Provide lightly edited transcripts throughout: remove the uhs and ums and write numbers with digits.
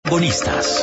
Protagonistas.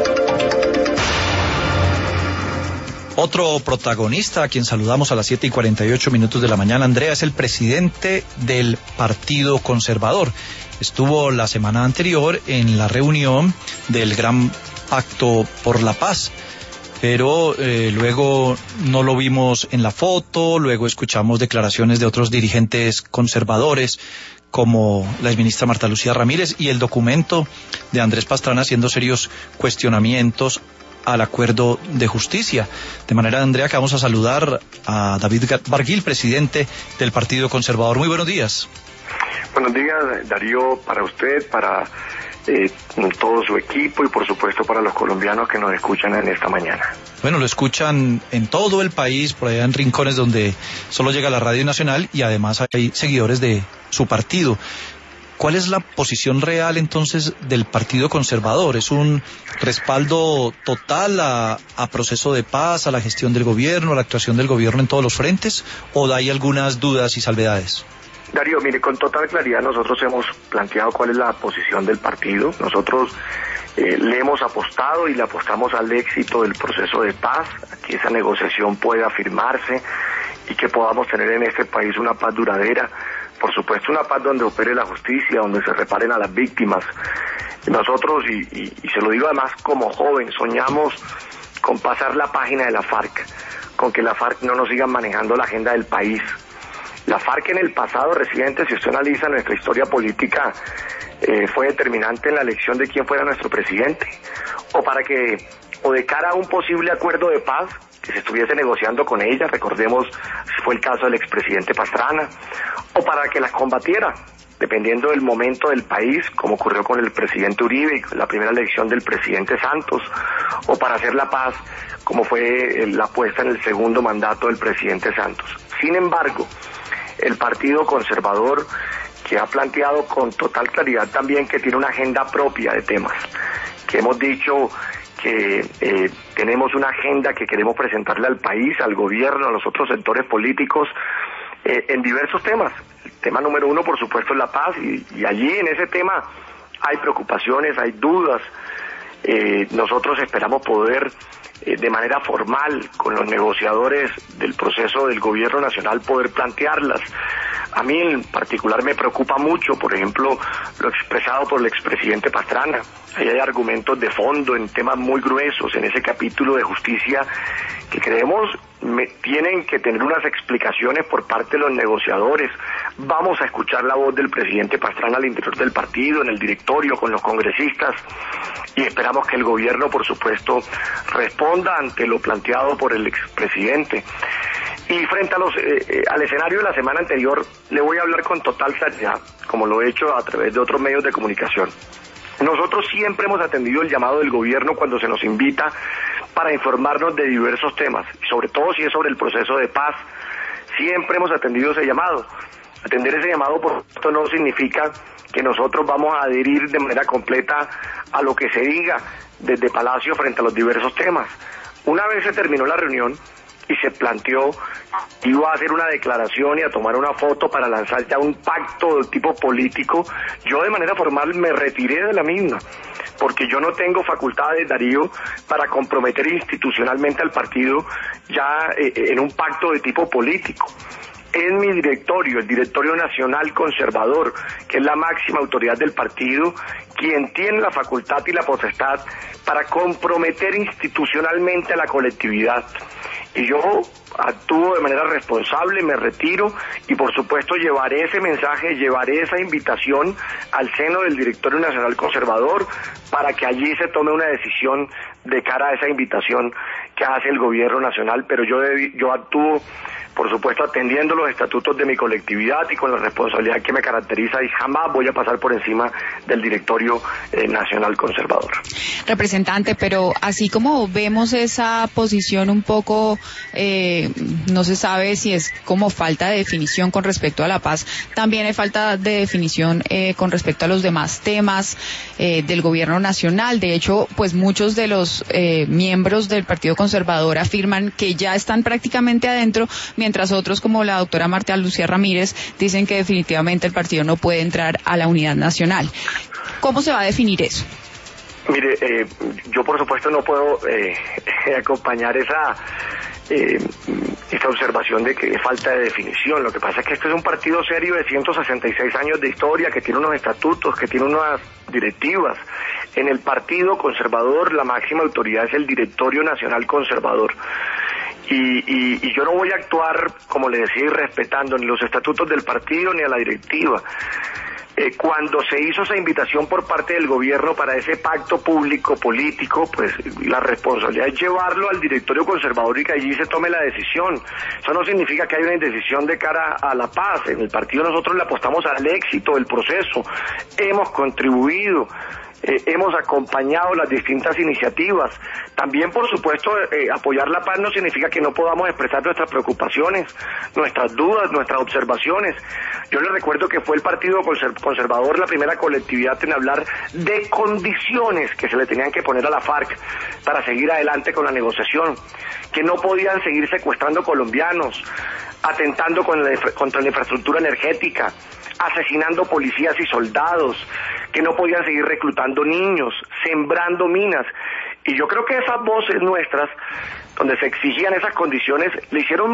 Otro protagonista a quien saludamos a las 7:48 de la mañana, Andrea, es el presidente del Partido Conservador. Estuvo la semana anterior en la reunión del Gran Pacto por la Paz, pero luego no lo vimos en la foto. Luego escuchamos declaraciones de otros dirigentes conservadores, como la exministra Marta Lucía Ramírez, y el documento de Andrés Pastrana haciendo serios cuestionamientos al acuerdo de justicia. De manera, Andrea, que vamos a saludar a David Barguil, presidente del Partido Conservador. Muy buenos días. Buenos días, Darío, para usted, para todo su equipo y por supuesto para los colombianos que nos escuchan en esta mañana. Bueno, lo escuchan en todo el país, por allá en rincones donde solo llega la Radio Nacional, y además hay seguidores de su partido. ¿Cuál es la posición real entonces del Partido Conservador? ¿Es un respaldo total a proceso de paz, a la gestión del gobierno, a la actuación del gobierno en todos los frentes, o hay algunas dudas y salvedades? Darío, mire, con total claridad nosotros hemos planteado cuál es la posición del partido. Nosotros le hemos apostado y le apostamos al éxito del proceso de paz, a que esa negociación pueda firmarse y que podamos tener en este país una paz duradera. Por supuesto, una paz donde opere la justicia, donde se reparen a las víctimas. Nosotros, y se lo digo además como joven, soñamos con pasar la página de la FARC, con que la FARC no nos sigan manejando la agenda del país. La FARC en el pasado reciente, si usted analiza nuestra historia política, fue determinante en la elección de quién fuera nuestro presidente, o de cara a un posible acuerdo de paz que se estuviese negociando con ella. Recordemos, fue el caso del expresidente Pastrana, o para que las combatiera, dependiendo del momento del país, como ocurrió con el presidente Uribe y con la primera elección del presidente Santos, o para hacer la paz, como fue la puesta en el segundo mandato del presidente Santos. Sin embargo, el Partido Conservador, que ha planteado con total claridad también que tiene una agenda propia de temas, que hemos dicho que tenemos una agenda que queremos presentarle al país, al gobierno, a los otros sectores políticos, en diversos temas. El tema número uno, por supuesto, es la paz, y allí en ese tema hay preocupaciones, hay dudas. Nosotros esperamos poder, de manera formal, con los negociadores del proceso del gobierno nacional, poder plantearlas. A mí en particular me preocupa mucho, por ejemplo, lo expresado por el expresidente Pastrana. Ahí hay argumentos de fondo en temas muy gruesos en ese capítulo de justicia que creemos tienen que tener unas explicaciones por parte de los negociadores. Vamos a escuchar la voz del presidente Pastrana al interior del partido, en el directorio, con los congresistas, y esperamos que el gobierno, por supuesto, responda ante lo planteado por el expresidente. Y frente a al escenario de la semana anterior, le voy a hablar con total claridad, como lo he hecho a través de otros medios de comunicación. Nosotros siempre hemos atendido el llamado del gobierno cuando se nos invita para informarnos de diversos temas, y sobre todo si es sobre el proceso de paz. Siempre hemos atendido ese llamado. Atender ese llamado, por supuesto, no significa que nosotros vamos a adherir de manera completa a lo que se diga desde Palacio frente a los diversos temas. Una vez se terminó la reunión y se planteó, iba a hacer una declaración y a tomar una foto para lanzar ya un pacto de tipo político, yo de manera formal me retiré de la misma, porque yo no tengo facultades, Darío, para comprometer institucionalmente al partido ya en un pacto de tipo político. Es mi directorio, el Directorio Nacional Conservador, que es la máxima autoridad del partido, quien tiene la facultad y la potestad para comprometer institucionalmente a la colectividad. Y yo actúo de manera responsable, me retiro, y por supuesto llevaré ese mensaje, llevaré esa invitación al seno del Directorio Nacional Conservador para que allí se tome una decisión de cara a esa invitación que hace el gobierno nacional. Pero yo actúo, por supuesto, atendiendo los estatutos de mi colectividad y con la responsabilidad que me caracteriza, y jamás voy a pasar por encima del Directorio Nacional Conservador. Representante, pero así como vemos esa posición un poco, no se sabe si es como falta de definición con respecto a la paz, también hay falta de definición con respecto a los demás temas del gobierno nacional. De hecho, pues muchos de los miembros del Partido Conservador afirman que ya están prácticamente adentro, mientras otros, como la doctora Marta Lucía Ramírez, dicen que definitivamente el partido no puede entrar a la unidad nacional. ¿Cómo se va a definir eso? Mire, yo por supuesto no puedo acompañar esa observación de que es falta de definición. Lo que pasa es que este es un partido serio de 166 años de historia, que tiene unos estatutos, que tiene unas directivas. En el Partido Conservador la máxima autoridad es el Directorio Nacional Conservador. Y yo no voy a actuar, como le decía, irrespetando ni los estatutos del partido ni a la directiva. Cuando se hizo esa invitación por parte del gobierno para ese pacto público político, pues la responsabilidad es llevarlo al directorio conservador y que allí se tome la decisión. Eso no significa que haya una indecisión de cara a la paz. En el partido nosotros le apostamos al éxito del proceso, hemos contribuido, hemos acompañado las distintas iniciativas. También, por supuesto, apoyar la paz no significa que no podamos expresar nuestras preocupaciones, nuestras dudas, nuestras observaciones. Yo les recuerdo que fue el Partido Conservador la primera colectividad en hablar de condiciones que se le tenían que poner a la FARC para seguir adelante con la negociación, que no podían seguir secuestrando colombianos, atentando contra la infraestructura energética, asesinando policías y soldados, que no podían seguir reclutando niños, sembrando minas. Y yo creo que esas voces nuestras, donde se exigían esas condiciones, le hicieron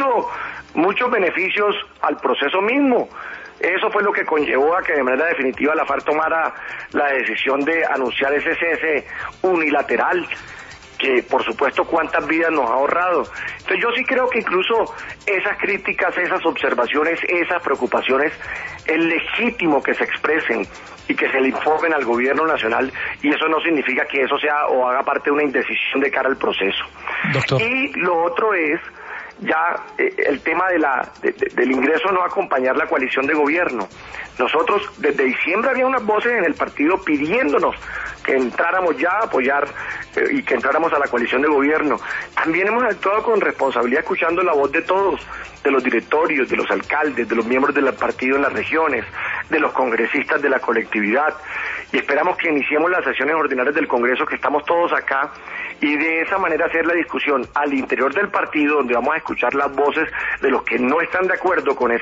muchos beneficios al proceso mismo. Eso fue lo que conllevó a que de manera definitiva la FARC tomara la decisión de anunciar ese cese unilateral, que por supuesto cuántas vidas nos ha ahorrado. Entonces yo sí creo que incluso esas críticas, esas observaciones, esas preocupaciones, es legítimo que se expresen y que se le informen al gobierno nacional, y eso no significa que eso sea o haga parte de una indecisión de cara al proceso. Doctor. Y lo otro es ya el tema del ingreso no acompañar la coalición de gobierno. Nosotros desde diciembre había unas voces en el partido pidiéndonos que entráramos ya a apoyar y que entráramos a la coalición de gobierno. También hemos actuado con responsabilidad, escuchando la voz de todos, de los directorios, de los alcaldes, de los miembros del partido en las regiones, de los congresistas de la colectividad, y esperamos que iniciemos las sesiones ordinarias del Congreso, que estamos todos acá, y de esa manera hacer la discusión al interior del partido, donde vamos a escuchar las voces de los que no están de acuerdo con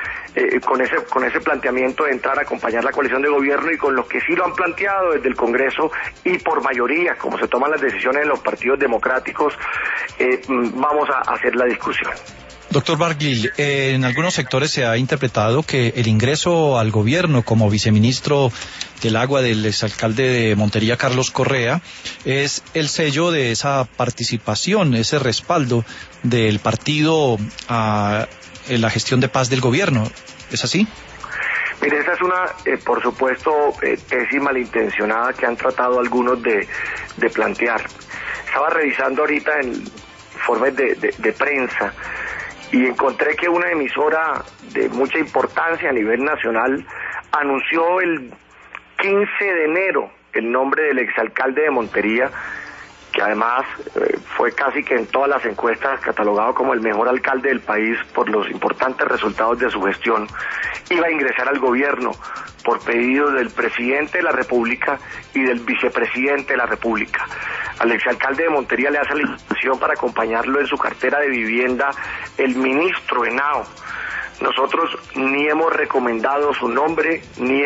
ese planteamiento de entrar a acompañar la coalición de gobierno, y con los que sí lo han planteado desde el Congreso y por mayoría, como se toman las decisiones en los partidos democráticos, vamos a hacer la discusión. Doctor Barguil, en algunos sectores se ha interpretado que el ingreso al gobierno como viceministro del agua del exalcalde de Montería, Carlos Correa, es el sello de esa participación, ese respaldo del partido en la gestión de paz del gobierno. ¿Es así? Mire, esa es una, por supuesto, tesis malintencionada que han tratado algunos de plantear. Estaba revisando ahorita en informes de prensa y encontré que una emisora de mucha importancia a nivel nacional anunció el 15 de enero el nombre del exalcalde de Montería, que además fue casi que en todas las encuestas catalogado como el mejor alcalde del país por los importantes resultados de su gestión. Iba a ingresar al gobierno por pedido del presidente de la República y del vicepresidente de la República. Al exalcalde de Montería le hace la invitación para acompañarlo en su cartera de vivienda el ministro Henao. Nosotros ni hemos recomendado su nombre, ni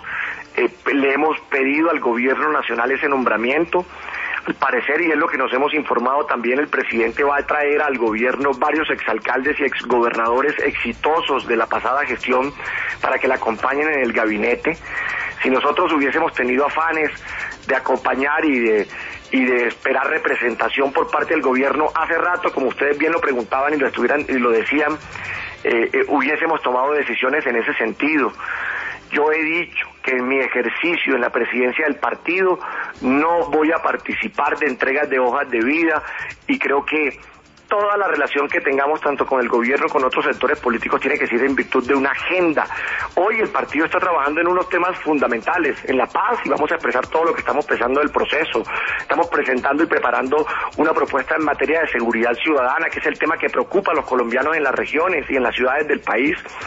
le hemos pedido al gobierno nacional ese nombramiento. Al parecer, y es lo que nos hemos informado también, el presidente va a traer al gobierno varios exalcaldes y exgobernadores exitosos de la pasada gestión para que la acompañen en el gabinete. Si nosotros hubiésemos tenido afanes de acompañar y de esperar representación por parte del gobierno hace rato, como ustedes bien lo preguntaban y lo decían, hubiésemos tomado decisiones en ese sentido. Yo he dicho que en mi ejercicio en la presidencia del partido no voy a participar de entregas de hojas de vida, y creo que toda la relación que tengamos tanto con el gobierno como con otros sectores políticos tiene que ser en virtud de una agenda. Hoy el partido está trabajando en unos temas fundamentales, en la paz, y vamos a expresar todo lo que estamos pensando del proceso. Estamos presentando y preparando una propuesta en materia de seguridad ciudadana, que es el tema que preocupa a los colombianos en las regiones y en las ciudades del país.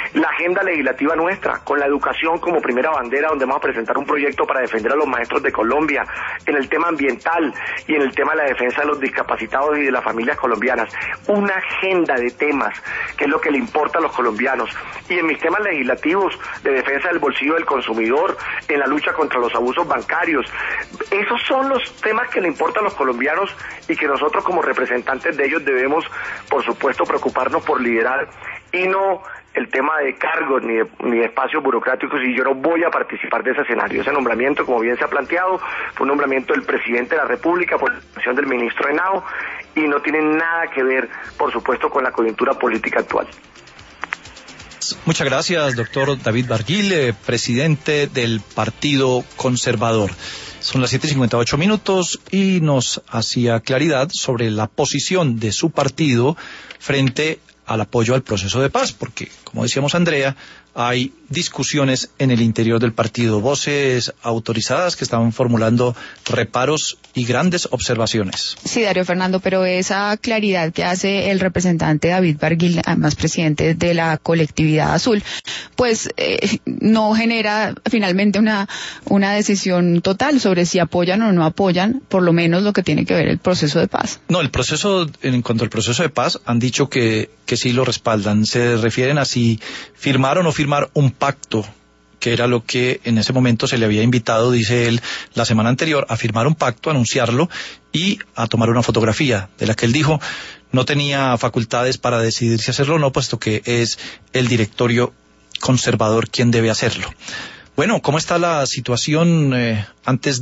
la agenda legislativa nuestra, con la educación como primera bandera, donde vamos a presentar un proyecto para defender a los maestros de Colombia, en el tema ambiental y en el tema de la defensa de los discapacitados y de las familias colombianas. Una agenda de temas que es lo que le importa a los colombianos. Y en mis temas legislativos de defensa del bolsillo del consumidor, en la lucha contra los abusos bancarios, esos son los temas que le importan a los colombianos y que nosotros como representantes de ellos debemos, por supuesto, preocuparnos por liderar, y no el tema de cargos ni de espacios burocráticos, y yo no voy a participar de ese escenario. Ese nombramiento, como bien se ha planteado, fue un nombramiento del presidente de la República por la decisión del ministro Henao y no tiene nada que ver, por supuesto, con la coyuntura política actual. Muchas gracias, doctor David Barguil, presidente del Partido Conservador. Son las 7:58 y nos hacía claridad sobre la posición de su partido frente al apoyo al proceso de paz, porque, como decíamos Andrea, hay discusiones en el interior del partido, voces autorizadas que estaban formulando reparos y grandes observaciones. Sí, Darío Fernando, pero esa claridad que hace el representante David Barguil, además presidente de la colectividad azul, pues no genera finalmente una decisión total sobre si apoyan o no apoyan, por lo menos lo que tiene que ver el proceso de paz. No, en cuanto al proceso de paz, han dicho que sí lo respaldan. Se refieren a si firmar o no firmar un pacto, que era lo que en ese momento se le había invitado, dice él, la semana anterior, a firmar un pacto, a anunciarlo y a tomar una fotografía, de la que él dijo no tenía facultades para decidir si hacerlo o no, puesto que es el directorio conservador quien debe hacerlo. Bueno, ¿cómo está la situación antes